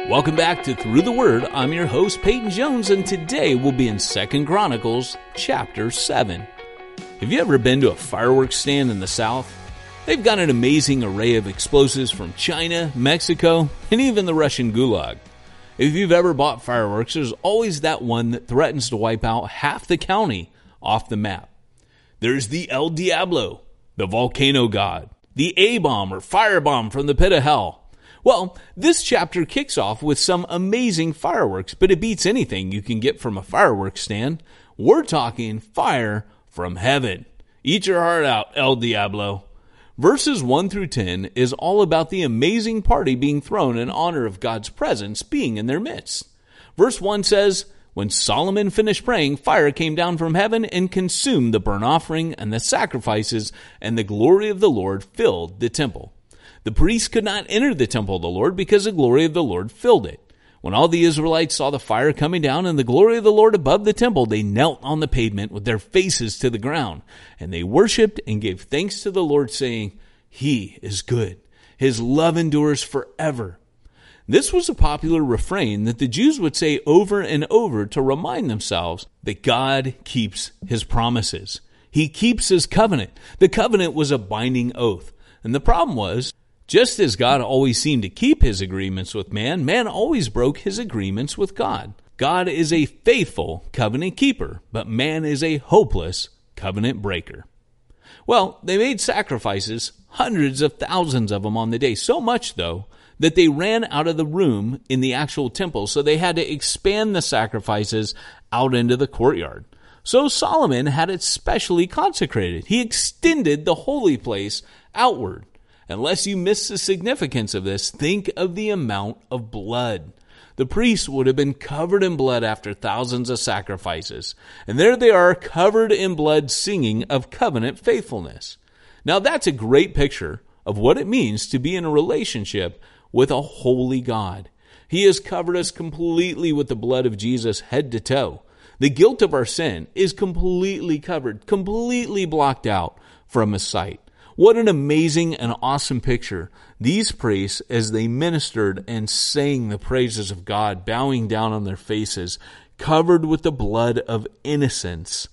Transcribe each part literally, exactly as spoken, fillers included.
Welcome back to Through the Word. I'm your host, Peyton Jones, and today we'll be in Second Chronicles chapter seven. Have you ever been to a fireworks stand in the South? They've got an amazing array of explosives from China, Mexico, and even the Russian Gulag. If you've ever bought fireworks, there's always that one that threatens to wipe out half the county off the map. There's the El Diablo, the volcano god, the A-bomb or firebomb from the pit of hell. Well, this chapter kicks off with some amazing fireworks, but it beats anything you can get from a fireworks stand. We're talking fire from heaven. Eat your heart out, El Diablo. Verses one through ten is all about the amazing party being thrown in honor of God's presence being in their midst. Verse one says, "When Solomon finished praying, fire came down from heaven and consumed the burnt offering and the sacrifices, and the glory of the Lord filled the temple. The priests could not enter the temple of the Lord because the glory of the Lord filled it. When all the Israelites saw the fire coming down and the glory of the Lord above the temple, they knelt on the pavement with their faces to the ground. And they worshipped and gave thanks to the Lord, saying, 'He is good. His love endures forever.'" This was a popular refrain that the Jews would say over and over to remind themselves that God keeps his promises. He keeps his covenant. The covenant was a binding oath. And the problem was, just as God always seemed to keep his agreements with man, man always broke his agreements with God. God is a faithful covenant keeper, but man is a hopeless covenant breaker. Well, they made sacrifices, hundreds of thousands of them on the day, so much, though, that they ran out of the room in the actual temple, so they had to expand the sacrifices out into the courtyard. So Solomon had it specially consecrated. He extended the holy place outward. Unless you miss the significance of this, think of the amount of blood. The priests would have been covered in blood after thousands of sacrifices. And there they are, covered in blood, singing of covenant faithfulness. Now that's a great picture of what it means to be in a relationship with a holy God. He has covered us completely with the blood of Jesus head to toe. The guilt of our sin is completely covered, completely blocked out from his sight. What an amazing and awesome picture. These priests, as they ministered and sang the praises of God, bowing down on their faces, covered with the blood of innocence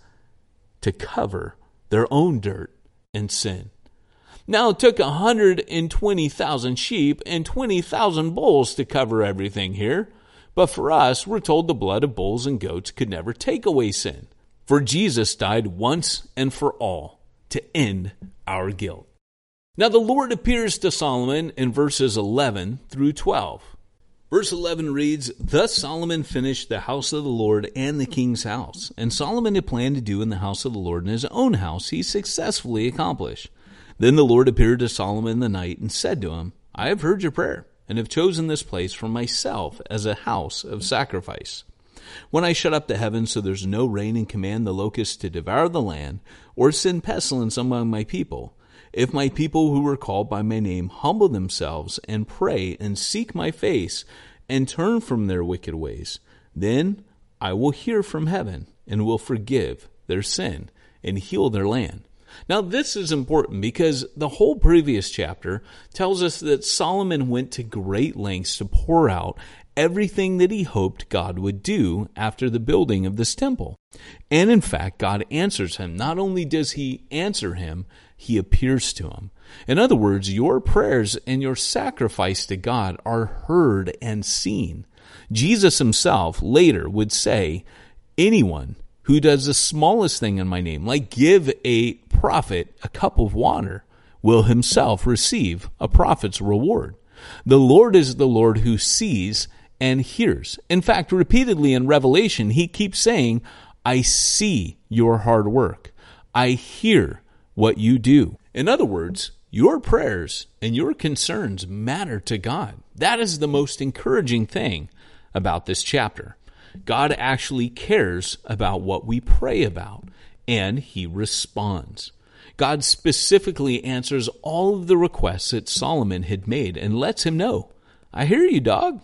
to cover their own dirt and sin. Now, it took one hundred twenty thousand sheep and twenty thousand bulls to cover everything here. But for us, we're told the blood of bulls and goats could never take away sin. For Jesus died once and for all to end our guilt. Now the Lord appears to Solomon in verses eleven through twelve. Verse eleven reads, "Thus Solomon finished the house of the Lord and the king's house. And Solomon had planned to do in the house of the Lord and his own house he successfully accomplished. Then the Lord appeared to Solomon in the night and said to him, 'I have heard your prayer and have chosen this place for myself as a house of sacrifice. When I shut up the heavens so there's no rain and command the locusts to devour the land or send pestilence among my people, if my people who are called by my name humble themselves and pray and seek my face and turn from their wicked ways, then I will hear from heaven and will forgive their sin and heal their land.'" Now this is important because the whole previous chapter tells us that Solomon went to great lengths to pour out everything that he hoped God would do after the building of this temple. And in fact, God answers him. Not only does he answer him, he appears to him. In other words, your prayers and your sacrifice to God are heard and seen. Jesus himself later would say, "Anyone who does the smallest thing in my name, like give a prophet a cup of water, will himself receive a prophet's reward." The Lord is the Lord who sees and hears. In fact, repeatedly in Revelation, he keeps saying, "I see your hard work. I hear what you do." In other words, your prayers and your concerns matter to God. That is the most encouraging thing about this chapter. God actually cares about what we pray about, and he responds. God specifically answers all of the requests that Solomon had made and lets him know, "I hear you, dog.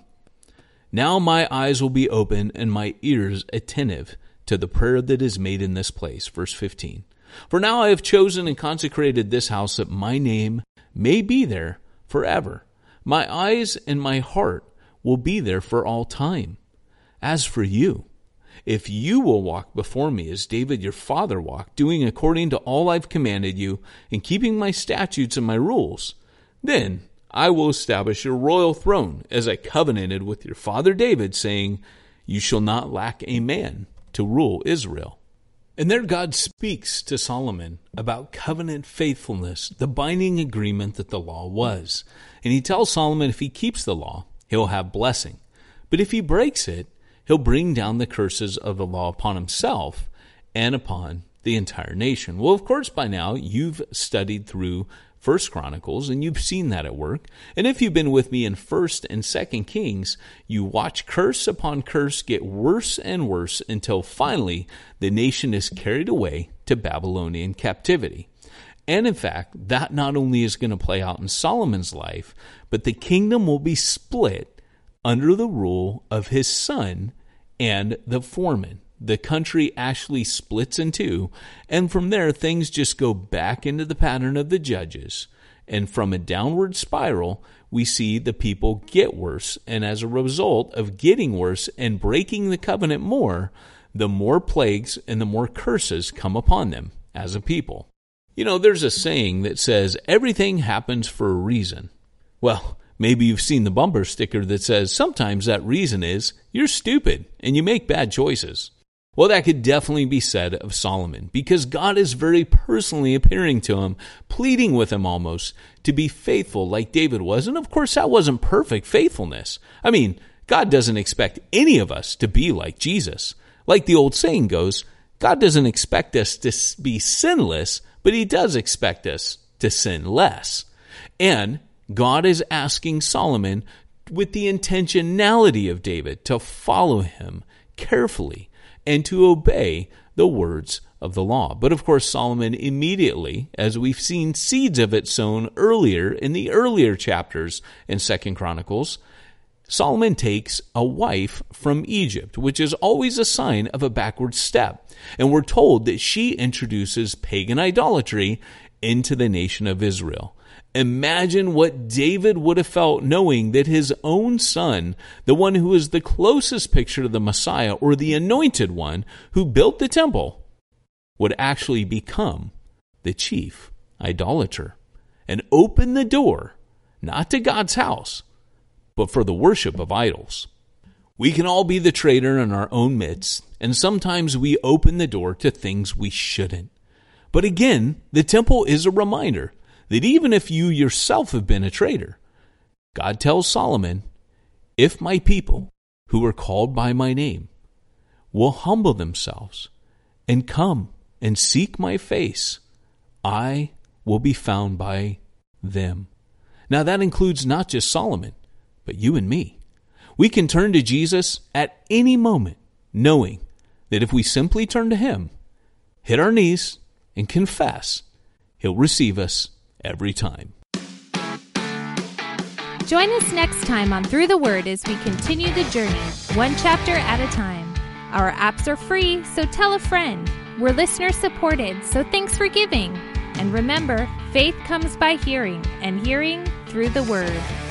Now my eyes will be open and my ears attentive to the prayer that is made in this place." Verse fifteen. "For now I have chosen and consecrated this house that my name may be there forever. My eyes and my heart will be there for all time. As for you, if you will walk before me as David your father walked, doing according to all I've commanded you, and keeping my statutes and my rules, then I will establish your royal throne as I covenanted with your father David, saying, you shall not lack a man to rule Israel. And there God speaks to Solomon about covenant faithfulness, the binding agreement that the law was. And he tells Solomon if he keeps the law, he'll have blessing. But if he breaks it, he'll bring down the curses of the law upon himself and upon the entire nation. Well, of course, by now you've studied through First Chronicles, and you've seen that at work. And if you've been with me in First and Second Kings, you watch curse upon curse get worse and worse until finally the nation is carried away to Babylonian captivity. And in fact, that not only is going to play out in Solomon's life, but the kingdom will be split under the rule of his son and the foreman. The country actually splits in two, and from there things just go back into the pattern of the judges. And from a downward spiral, we see the people get worse, and as a result of getting worse and breaking the covenant more, the more plagues and the more curses come upon them as a people. You know, there's a saying that says, everything happens for a reason. Well, maybe you've seen the bumper sticker that says, sometimes that reason is, you're stupid and you make bad choices. Well, that could definitely be said of Solomon, because God is very personally appearing to him, pleading with him almost to be faithful like David was. And of course, that wasn't perfect faithfulness. I mean, God doesn't expect any of us to be like Jesus. Like the old saying goes, God doesn't expect us to be sinless, but he does expect us to sin less. And God is asking Solomon, with the intentionality of David, to follow him carefully and to obey the words of the law. But of course, Solomon immediately, as we've seen seeds of it sown earlier in the earlier chapters in Second Chronicles, Solomon takes a wife from Egypt, which is always a sign of a backward step. And we're told that she introduces pagan idolatry into the nation of Israel. Imagine what David would have felt knowing that his own son, the one who is the closest picture to the Messiah or the anointed one who built the temple, would actually become the chief idolater and open the door, not to God's house, but for the worship of idols. We can all be the traitor in our own midst, and sometimes we open the door to things we shouldn't. But again, the temple is a reminder that even if you yourself have been a traitor, God tells Solomon, if my people, who are called by my name, will humble themselves and come and seek my face, I will be found by them. Now that includes not just Solomon, but you and me. We can turn to Jesus at any moment, knowing that if we simply turn to him, hit our knees, and confess, he'll receive us every time. Join us next time on Through the Word as we continue the journey, one chapter at a time. Our apps are free, so tell a friend. We're listener supported, so thanks for giving. And remember, faith comes by hearing, and hearing through the Word.